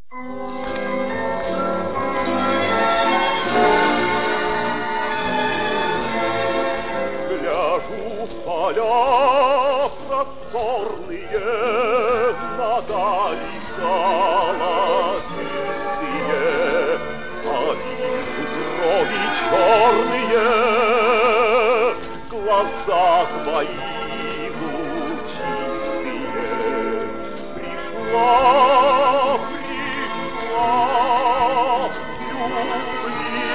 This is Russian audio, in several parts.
Гляжу в поля просторные, на дали золотистые, а вижу брови черные, глаза твои лучистые. Пришла, любви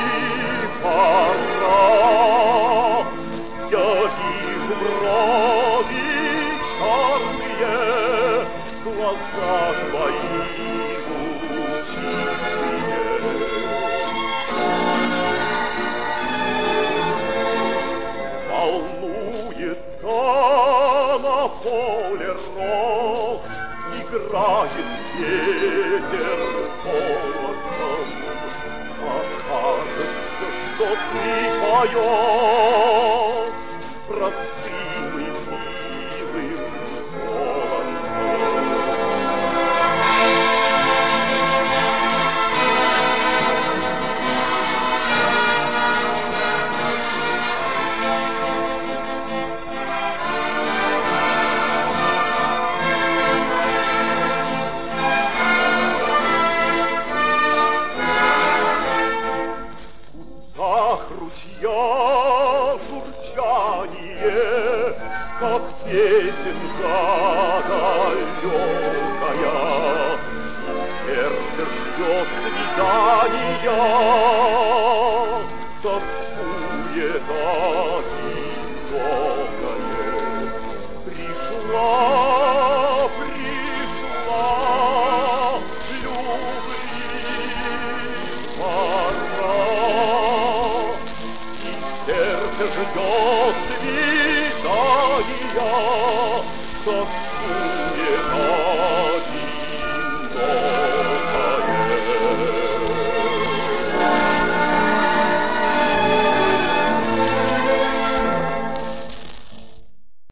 пора. Я вижу брови черные, глаза твои лучистые. Волнуется на поле рог, играет ветер голосом, а кажется, что ты поешь простым и милым голосом. Ручья журчание, как песенка далекая, и сердце ждет свидания, тоскует одинокое. Пришла, ждет свидания, тоскует